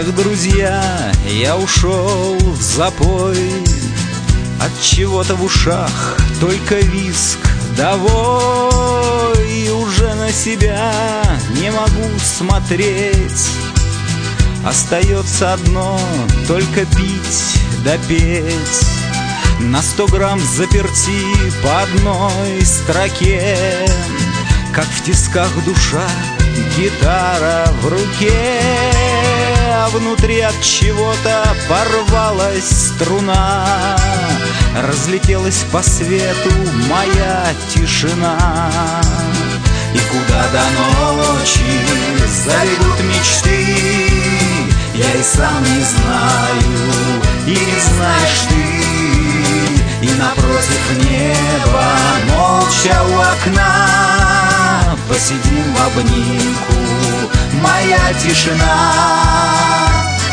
Эх, друзья, я ушел в запой, от чего-то в ушах только визг да вой, и уже на себя не могу смотреть. Остается одно — только пить да петь. На 100 грамм заперти по одной строке, как в тисках душа, гитара в руке, а внутри от чего-то порвалась струна, разлетелась по свету моя тишина. И куда до ночи заведут мечты, я и сам не знаю, и не знаешь ты. И напротив неба, молча у окна, посидим в обнимку, моя тишина.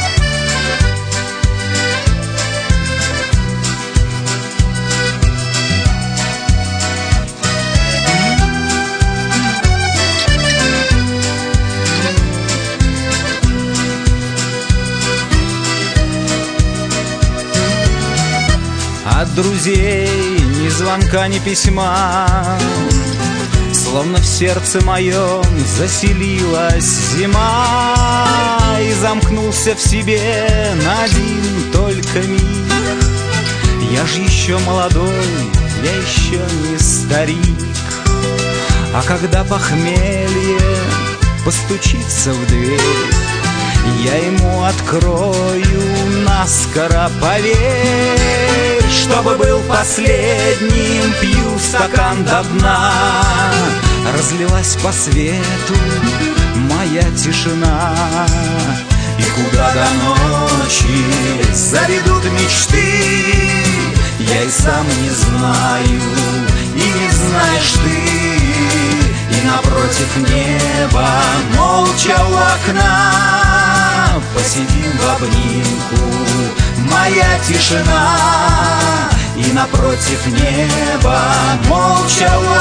От друзей ни звонка, ни письма, словно в сердце моем заселилась зима, и замкнулся в себе на один только миг. Я ж еще молодой, я еще не старик, а когда похмелье постучится в дверь, я ему открою наскоро, поверь, чтобы был последним, пью стакан до дна. Разлилась по свету моя тишина. И куда до ночи заведут мечты, я и сам не знаю, и не знаешь ты. И напротив неба, молча у окна, посидим в обнимку, моя тишина. И напротив неба, молча у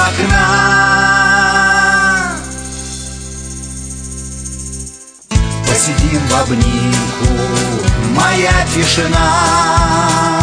окна, посидим в обнимку, моя тишина.